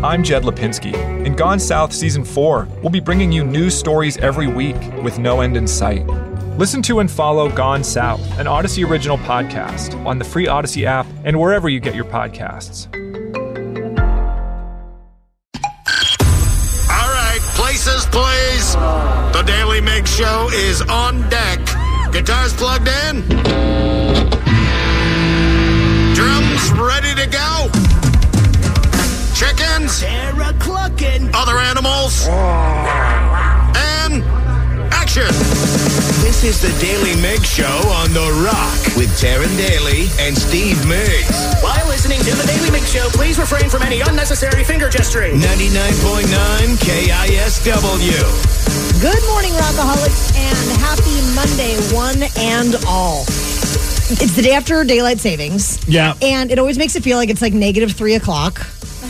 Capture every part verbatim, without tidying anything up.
I'm Jed Lipinski. In Gone South Season four, we'll be bringing you news stories every week with no end in sight. Listen to and follow Gone South, an Odyssey original podcast, on the free Odyssey app and wherever you get your podcasts. All right, places, please. The Daily Mig Show is on deck. Guitars plugged in. Drums ready to go. Chickens. Other animals. And action. This is the Daily Mig Show on The Rock with Taryn Daly and Steve Miggs. While listening to the Daily Mig Show, please refrain from any unnecessary finger gesturing. ninety-nine point nine K I S W. Good morning, Rockaholics, and happy Monday, one and all. It's the day after daylight savings. Yeah. And it always makes it feel like it's like negative three o'clock.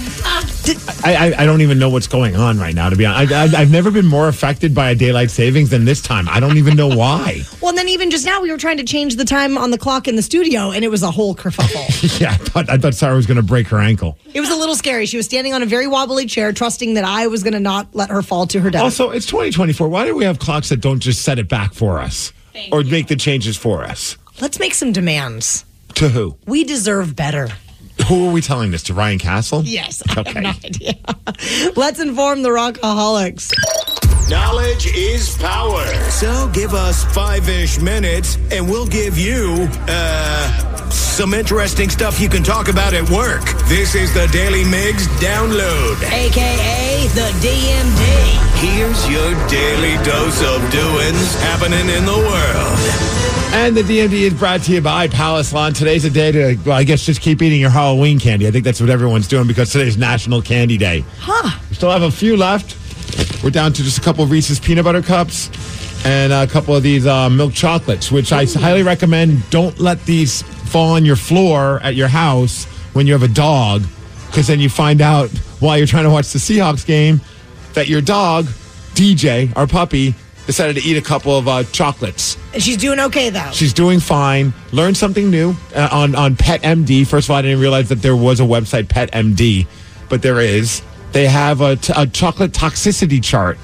I, I, I don't even know what's going on right now, to be honest. I, I, I've never been more affected by a daylight savings than this time. I don't even know why. Well, and then even just now, we were trying to change the time on the clock in the studio, and it was a whole kerfuffle. yeah, I thought, I thought Sarah was going to break her ankle. It was a little scary. She was standing on a very wobbly chair, trusting that I was going to not let her fall to her death. Also, it's twenty twenty-four. Why do we have clocks that don't just set it back for us? Thank or you. Make the changes for us? Let's make some demands. To who? We deserve better. Who are we telling this to? Ryan Castle? Yes. I okay. have no idea. Let's inform the Rockaholics. Knowledge is power. So give us five-ish minutes, and we'll give you, uh, some interesting stuff you can talk about at work. This is the Daily Migs Download. A K A the D M D. Here's your daily dose of doings happening in the world. And the D M D is brought to you by Palace Lawn. Today's a day to, well, I guess, just keep eating your Halloween candy. I think that's what everyone's doing because today's National Candy Day. Huh. We still have a few left. We're down to just a couple of Reese's peanut butter cups and a couple of these uh, milk chocolates, which I Ooh. highly recommend. Don't let these fall on your floor at your house when you have a dog, because then you find out while you're trying to watch the Seahawks game that your dog, D J, our puppy, decided to eat a couple of uh, chocolates. And she's doing okay, though. She's doing fine. Learned something new uh, on, on Pet M D. First of all, I didn't realize that there was a website, Pet M D, but there is. They have a, t- a chocolate toxicity chart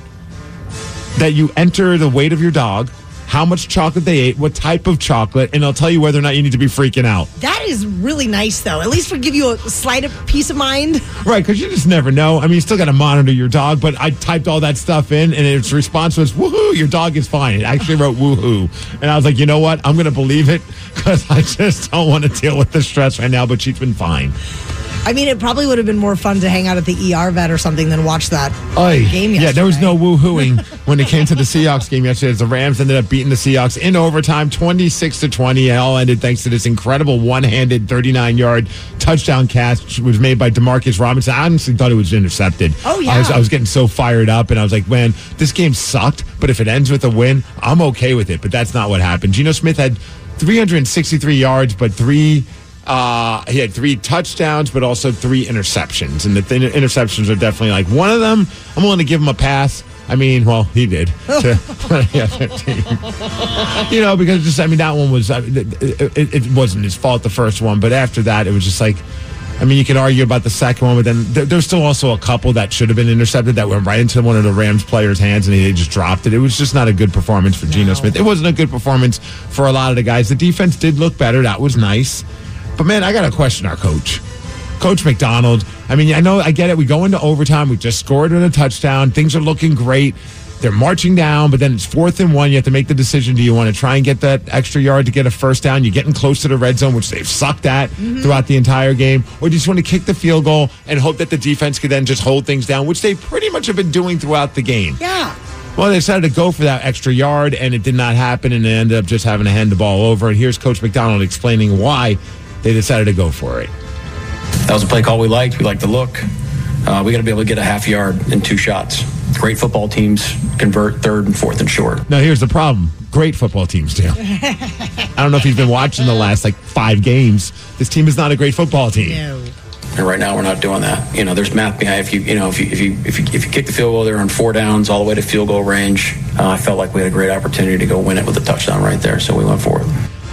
that you enter the weight of your dog, how much chocolate they ate, what type of chocolate, and it'll tell you whether or not you need to be freaking out. That is really nice, though. At least would give you a slight peace of mind. Right, because you just never know. I mean, you still got to monitor your dog, but I typed all that stuff in, and its response was, woohoo, your dog is fine. It actually wrote woohoo. And I was like, you know what? I'm going to believe it, because I just don't want to deal with the stress right now, but she's been fine. I mean, it probably would have been more fun to hang out at the E R vet or something than watch that Oy. game yesterday. Yeah, there was no woo-hooing when it came to the Seahawks game yesterday. The Rams ended up beating the Seahawks in overtime, twenty-six to twenty. It all ended thanks to this incredible one-handed thirty-nine-yard touchdown catch, which was made by Demarcus Robinson. I honestly thought it was intercepted. Oh, yeah. I was, I was getting so fired up, and I was like, man, this game sucked, but if it ends with a win, I'm okay with it. But that's not what happened. Geno Smith had three hundred sixty-three yards, but three... Uh, he had three touchdowns, but also three interceptions. And the th- interceptions are definitely like one of them. I'm willing to give him a pass. I mean, well, he did. To, you know, because just, I mean, that one was, uh, it, it, it wasn't his fault, the first one. But after that, it was just like, I mean, you can argue about the second one, but then there, there's still also a couple that should have been intercepted that went right into one of the Rams players' hands, and they just dropped it. It was just not a good performance for no. Geno Smith. It wasn't a good performance for a lot of the guys. The defense did look better. That was nice. But, man, I got to question our coach. Coach McDonald. I mean, I know, I get it. We go into overtime. We just scored with a touchdown. Things are looking great. They're marching down, but then it's fourth and one. You have to make the decision. Do you want to try and get that extra yard to get a first down? You're getting close to the red zone, which they've sucked at mm-hmm. throughout the entire game. Or do you just want to kick the field goal and hope that the defense could then just hold things down, which they pretty much have been doing throughout the game? Yeah. Well, they decided to go for that extra yard, and it did not happen, and they ended up just having to hand the ball over. And here's Coach McDonald explaining why they decided to go for it. That was a play call we liked. We liked the look. Uh, we got to be able to get a half yard in two shots. Great football teams convert third and fourth and short. Now, here's the problem. Great football teams do. I don't know if you've been watching the last, like, five games. This team is not a great football team. No. And right now, we're not doing that. You know, there's math behind. If you, you know, if you, if you, if you, if you kick the field goal there on four downs all the way to field goal range, uh, I felt like we had a great opportunity to go win it with a touchdown right there. So we went for it.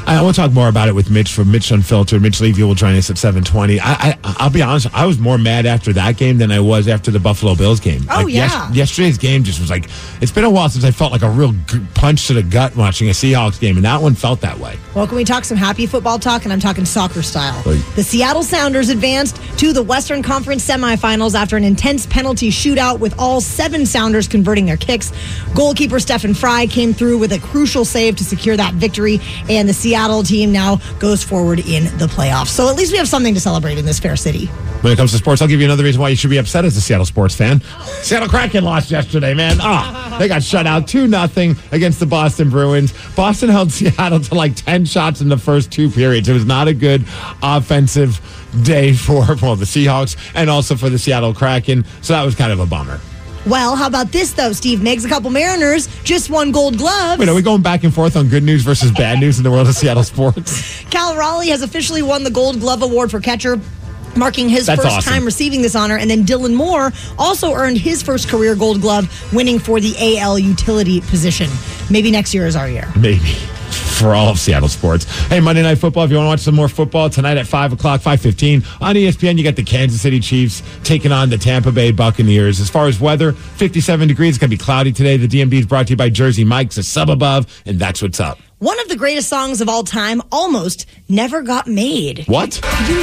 I want to talk more about it with Mitch from Mitch Unfiltered. Mitch Levy will join us at seven twenty. I, I, I'll be honest, I was more mad after that game than I was after the Buffalo Bills game. Oh, like, yeah. Yes, yesterday's game just was like, it's been a while since I felt like a real g- punch to the gut watching a Seahawks game, and that one felt that way. Well, can we talk some happy football talk? And I'm talking soccer style. Right. The Seattle Sounders advanced to the Western Conference semifinals after an intense penalty shootout with all seven Sounders converting their kicks. Goalkeeper Stephen Fry came through with a crucial save to secure that victory, and the Seattle team now goes forward in the playoffs. So at least we have something to celebrate in this fair city. When it comes to sports, I'll give you another reason why you should be upset as a Seattle sports fan. Seattle Kraken lost yesterday, man. Ah, they got shut out two nothing against the Boston Bruins. Boston held Seattle to like ten shots in the first two periods. It was not a good offensive day for, well, the Seahawks and also for the Seattle Kraken. So that was kind of a bummer. Well, how about this, though, Steve Miggs? A couple Mariners just won gold gloves. Wait, are we going back and forth on good news versus bad news in the world of Seattle sports? Cal Raleigh has officially won the Gold Glove Award for catcher, marking his That's first awesome. time receiving this honor. And then Dylan Moore also earned his first career Gold Glove, winning for the A L utility position. Maybe next year is our year. Maybe. For all of Seattle sports. Hey, Monday Night Football, if you want to watch some more football, tonight at five o'clock, five fifteen, on E S P N, you got the Kansas City Chiefs taking on the Tampa Bay Buccaneers. As far as weather, fifty-seven degrees. It's going to be cloudy today. The D M V is brought to you by Jersey Mike's, a sub above, and that's what's up. One of the greatest songs of all time almost never got made. What? You,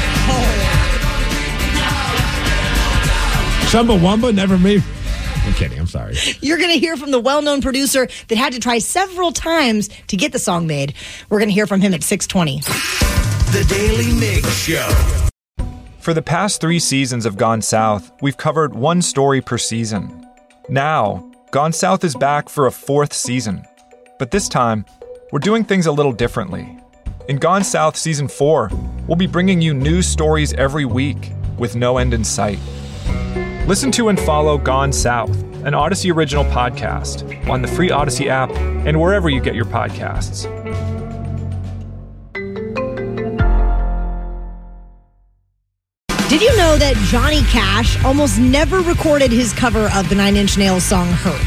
oh. Chumbawamba never made... I'm kidding. I'm sorry. You're going to hear from the well-known producer that had to try several times to get the song made. We're going to hear from him at six twenty. The Daily Mix Show. For the past three seasons of Gone South, we've covered one story per season. Now, Gone South is back for a fourth season. But this time, we're doing things a little differently. In Gone South Season four, we'll be bringing you news stories every week with no end in sight. Listen to and follow Gone South, an Odyssey original podcast, on the free Odyssey app and wherever you get your podcasts. Did you know that Johnny Cash almost never recorded his cover of the Nine Inch Nails song Hurt?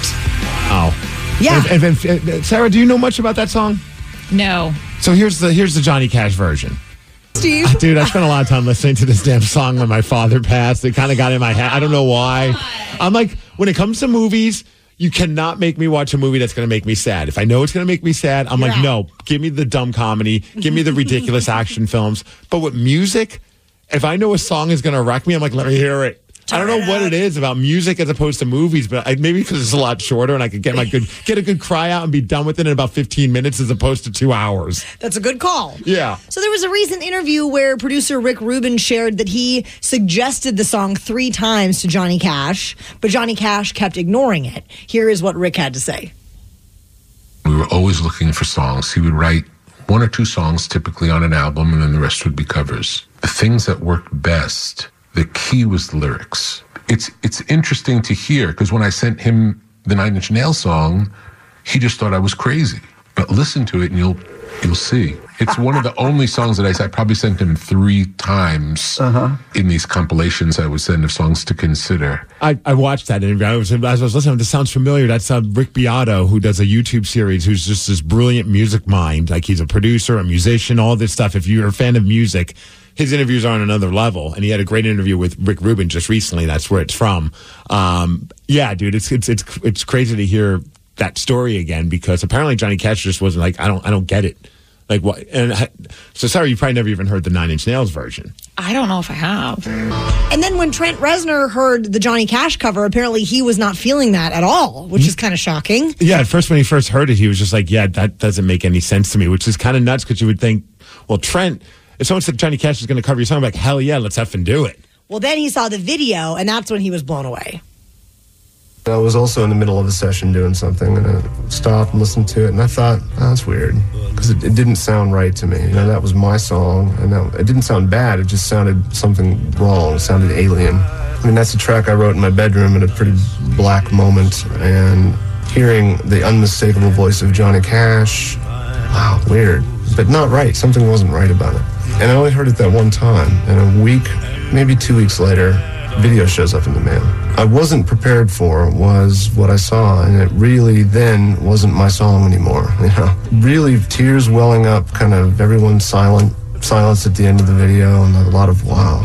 Oh. Yeah. And, and, and, Sarah, do you know much about that song? No. So here's the here's the Johnny Cash version. Steve? Dude, I spent a lot of time listening to this damn song when my father passed. It kind of got in my head. I don't know why. I'm like, when it comes to movies, you cannot make me watch a movie that's going to make me sad. If I know it's going to make me sad, I'm You're like, out. no, give me the dumb comedy. Give me the ridiculous action films. But with music, if I know a song is going to wreck me, I'm like, let me hear it. I don't know what it is about music as opposed to movies, but I, maybe because it's a lot shorter and I could get my good get a good cry out and be done with it in about fifteen minutes as opposed to two hours. That's a good call. Yeah. So there was a recent interview where producer Rick Rubin shared that he suggested the song three times to Johnny Cash, but Johnny Cash kept ignoring it. Here is what Rick had to say. We were always looking for songs. He would write one or two songs typically on an album, and then the rest would be covers. The things that worked best, the key was the lyrics. It's it's interesting to hear, because when I sent him the Nine Inch Nails song, he just thought I was crazy. But listen to it and you'll you'll see. It's one of the only songs that I, I probably sent him three times uh-huh. in these compilations I would send of songs to consider. I, I watched that interview. I was, as I was listening, this sounds familiar. That's uh, Rick Beato, who does a YouTube series, who's just this brilliant music mind. Like, he's a producer, a musician, all this stuff. If you're a fan of music, his interviews are on another level. And he had a great interview with Rick Rubin just recently. That's where it's from. Um, yeah, dude, it's it's it's it's crazy to hear that story again, because apparently Johnny Cash just wasn't like, I don't I don't get it. Like, what? And so, Sarah, you probably never even heard the Nine Inch Nails version. I don't know if I have. And then when Trent Reznor heard the Johnny Cash cover, apparently he was not feeling that at all, which is kind of shocking. Yeah, at first when he first heard it, he was just like, yeah, that doesn't make any sense to me, which is kind of nuts, because you would think, well, Trent, if someone said Johnny Cash is going to cover your song, I'm like, hell yeah, let's effing do it. Well, then he saw the video, and that's when he was blown away. I was also in the middle of a session doing something, and I stopped and listened to it, and I thought, oh, that's weird, because it, it didn't sound right to me. You know, that was my song, and that, it didn't sound bad. It just sounded something wrong. It sounded alien. I mean, that's a track I wrote in my bedroom at a pretty black moment, and hearing the unmistakable voice of Johnny Cash, wow, weird, but not right. Something wasn't right about it. And I only heard it that one time, and a week, maybe two weeks later, video shows up in the mail. I wasn't prepared for was what I saw, and it really then wasn't my song anymore. You know, really tears welling up, kind of everyone silent, silence at the end of the video, and a lot of wow.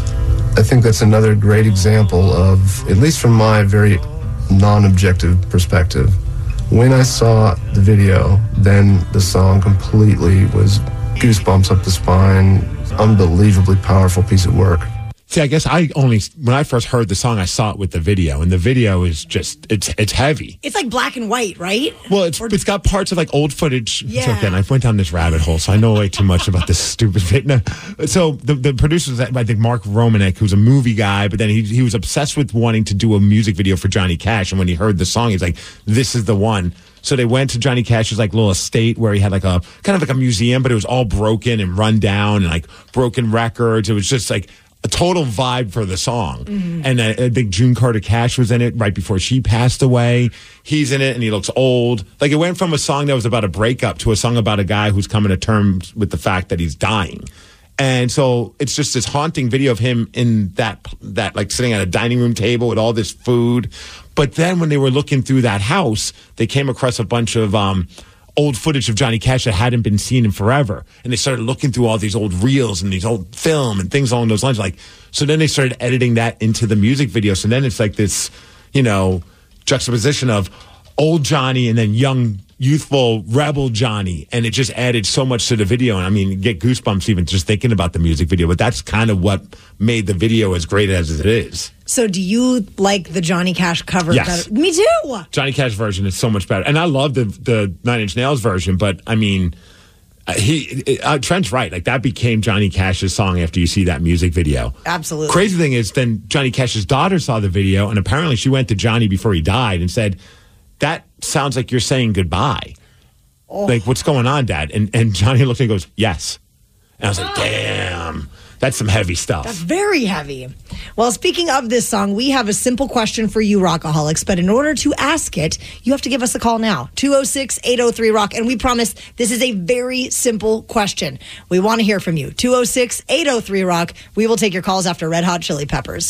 I think that's another great example of, at least from my very non-objective perspective, when I saw the video, then the song completely was goosebumps up the spine, unbelievably powerful piece of work. See, I guess I only, when I first heard the song, I saw it with the video, and the video is just, it's it's heavy. It's like black and white, right? Well, it's or, it's got parts of like old footage. Yeah. So again, I went down this rabbit hole, so I know way too much about this stupid video. So the, the producers, I think Mark Romanek, who's a movie guy, but then he he was obsessed with wanting to do a music video for Johnny Cash, and when he heard the song, he's like, this is the one. So they went to Johnny Cash's like little estate where he had like a, kind of like a museum, but it was all broken and run down and like broken records. It was just like a total vibe for the song. Mm-hmm. And I, I think June Carter Cash was in it right before she passed away. He's in it and he looks old. Like it went from a song that was about a breakup to a song about a guy who's coming to terms with the fact that he's dying. And so it's just this haunting video of him in that, that like sitting at a dining room table with all this food. But then when they were looking through that house, they came across a bunch of, um, old footage of Johnny Cash that hadn't been seen in forever. And they started looking through all these old reels and these old film and things along those lines. Like, so then they started editing that into the music video. So then it's like this, you know, juxtaposition of old Johnny and then young, youthful, rebel Johnny. And it just added so much to the video. And I mean, you get goosebumps even just thinking about the music video. But that's kind of what made the video as great as it is. So do you like the Johnny Cash cover? Yes. Better? Me too. Johnny Cash version is so much better. And I love the the Nine Inch Nails version, but I mean, uh, he uh, Trent's right. Like that became Johnny Cash's song after you see that music video. Absolutely. Crazy thing is then Johnny Cash's daughter saw the video and apparently she went to Johnny before he died and said, that sounds like you're saying goodbye. Oh. Like, what's going on, Dad? And and Johnny looked and goes, yes. And I was like, damn. That's some heavy stuff. That's very heavy. Well, speaking of this song, we have a simple question for you, Rockaholics. But in order to ask it, you have to give us a call now. two oh six, eight oh three, rock. And we promise this is a very simple question. We want to hear from you. two oh six, eight oh three, rock. We will take your calls after Red Hot Chili Peppers.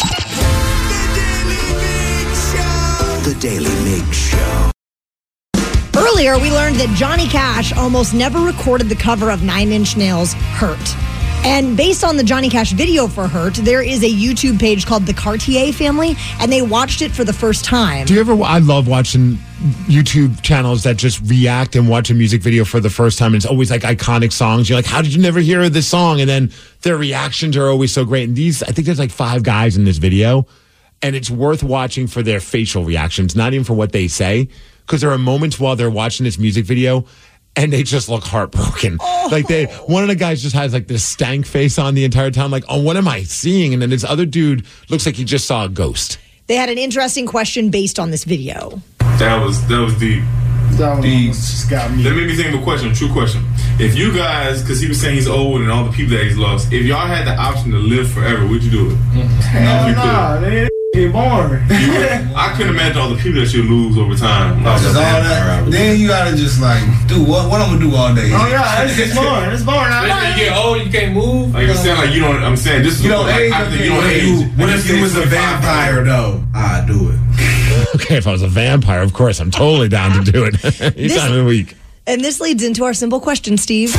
The Daily Mig Show. Earlier, we learned that Johnny Cash almost never recorded the cover of Nine Inch Nails' Hurt. And based on the Johnny Cash video for Hurt, there is a YouTube page called The Cartier Family, and they watched it for the first time. Do you ever, I love watching YouTube channels that just react and watch a music video for the first time. And it's always like iconic songs. You're like, how did you never hear this song? And then their reactions are always so great. And these, I think there's like five guys in this video, and it's worth watching for their facial reactions, not even for what they say. Because there are moments while they're watching this music video and they just look heartbroken. Oh. Like they, one of the guys just has like this stank face on the entire time. Like, oh, what am I seeing? And then this other dude looks like he just saw a ghost. They had an interesting question based on this video. That was, that was deep. That deep. Just got me. That made me think of a question, a true question. If you guys, because he was saying he's old and all the people that he's lost, if y'all had the option to live forever, would you do it? Hell no, nah, man. Get boring. I couldn't imagine all the people that you lose over time. No, all that, then you gotta just like do what? What I'm gonna do all day? Oh yeah, it's, it's boring. It's boring. When you get old, you can't move. Like I'm saying, like you don't. I'm saying this is you don't like, age. I think Okay, you don't what if age. you, what if you was a vampire though? I'd do it. Okay, if I was a vampire, of course, I'm totally down to do it. Anytime of the week. And this leads into our simple question, Steve.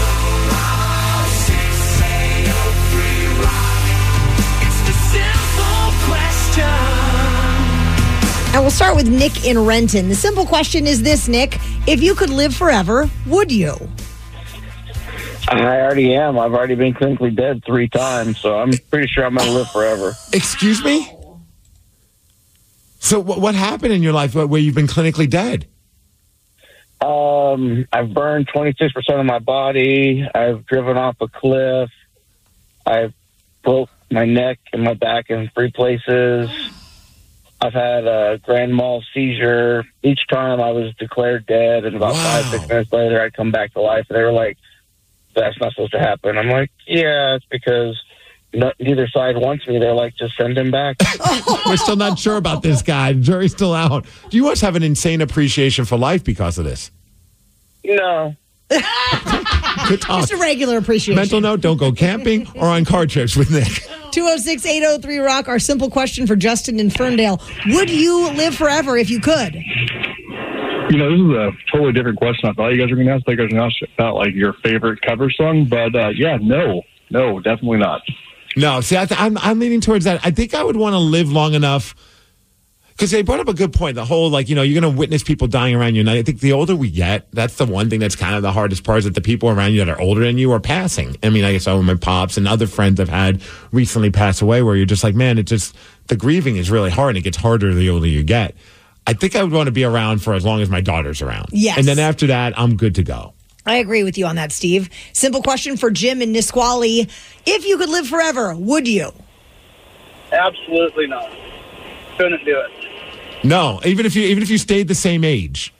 And we'll start with Nick in Renton. The simple question is this, Nick. If you could live forever, would you? I already am. I've already been clinically dead three times, so I'm pretty sure I'm going to live forever. Excuse me? So what, what happened in your life where you've been clinically dead? Um, I've burned twenty-six percent of my body. I've driven off a cliff. I've broke my neck and my back in three places. I've had a grand mal seizure. Each time I was declared dead, and about wow. five, six minutes later, I'd come back to life. And they were like, that's not supposed to happen. I'm like, yeah, it's because no, neither side wants me. They're like, just send him back. We're still not sure about this guy. The jury's still out. Do you must have an insane appreciation for life because of this? No. Good talk. Just a regular appreciation. Mental note, don't go camping or on car trips with Nick. two oh six, eight oh three, rock. Our simple question for Justin in Ferndale. Would you live forever if you could? You know, this is a totally different question. I thought you guys were going to ask. I thought you guys were going to ask about, like, your favorite cover song. But, uh, yeah, no. No, definitely not. No, see, I th- I'm, I'm leaning towards that. I think I would want to live long enough. Because they brought up a good point. The whole, like, you know, you're going to witness people dying around you. And I think the older we get, that's the one thing that's kind of the hardest part, is that the people around you that are older than you are passing. I mean, I guess some of my pops and other friends I've had recently pass away, where you're just like, man, it just, the grieving is really hard. And it gets harder the older you get. I think I would want to be around for as long as my daughter's around. Yes. And then after that, I'm good to go. I agree with you on that, Steve. Simple question for Jim in Nisqually. If you could live forever, would you? Absolutely not. Couldn't do it. No, even if you even if you stayed the same age.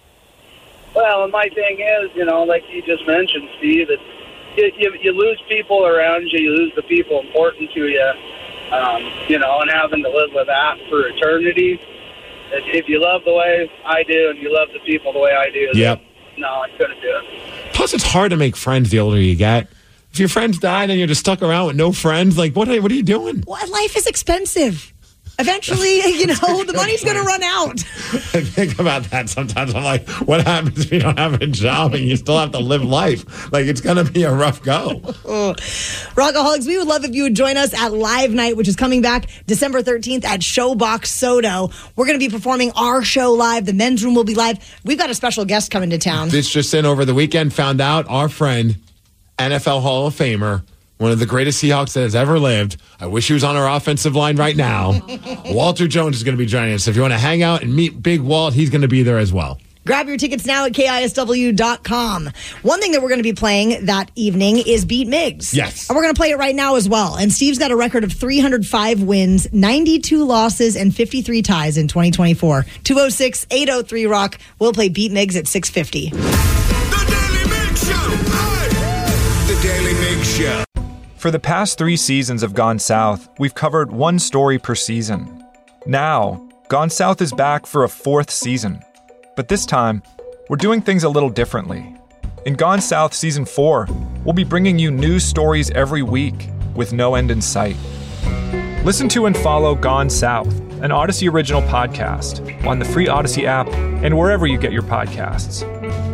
Well, and my thing is, you know, like you just mentioned, Steve, that you, you, you lose people around you, you lose the people important to you, um, you know, and having to live with that for eternity. If you love the way I do and you love the people the way I do, yep. then, no, I couldn't do it. Plus, it's hard to make friends the older you get. If your friends die and you're just stuck around with no friends, like, what are, what are you doing? Well, life is expensive. Eventually, you know, the money's going to run out. I think about that sometimes. I'm like, what happens if you don't have a job and you still have to live life? Like, it's going to be a rough go. Oh. Rockaholics, we would love if you would join us at Live Night, which is coming back December thirteenth at Showbox Soto. We're going to be performing our show live. The men's room will be live. We've got a special guest coming to town. This just in over the weekend, found out our friend, N F L Hall of Famer, one of the greatest Seahawks that has ever lived. I wish he was on our offensive line right now. Walter Jones is going to be joining us. If you want to hang out and meet Big Walt, he's going to be there as well. Grab your tickets now at K I S W dot com. One thing that we're going to be playing that evening is Beat Miggs. Yes. And we're going to play it right now as well. And Steve's got a record of three hundred five wins, ninety-two losses, and fifty-three ties in twenty twenty-four. two oh six, eight oh three, rock. We'll play Beat Miggs at six fifty. The Daily Mix Show. Hey. The Daily Mix Show. For the past three seasons of Gone South, we've covered one story per season. Now, Gone South is back for a fourth season. But this time, we're doing things a little differently. In Gone South Season four, we'll be bringing you news stories every week with no end in sight. Listen to and follow Gone South, an Odyssey original podcast, on the free Odyssey app and wherever you get your podcasts.